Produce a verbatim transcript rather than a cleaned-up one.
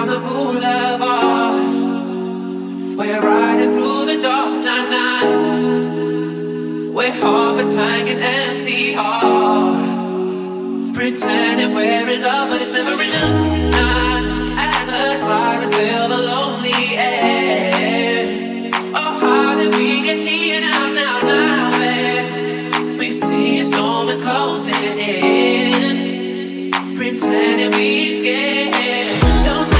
the boulevard. We're riding through the dark night, night. We're half a tank and empty heart, pretending we're in love, but it's never enough. Night as the sirens fill the lonely air. Oh, how did we get here now, now, now? Where we see a storm is closing in, pretending we scared. Don't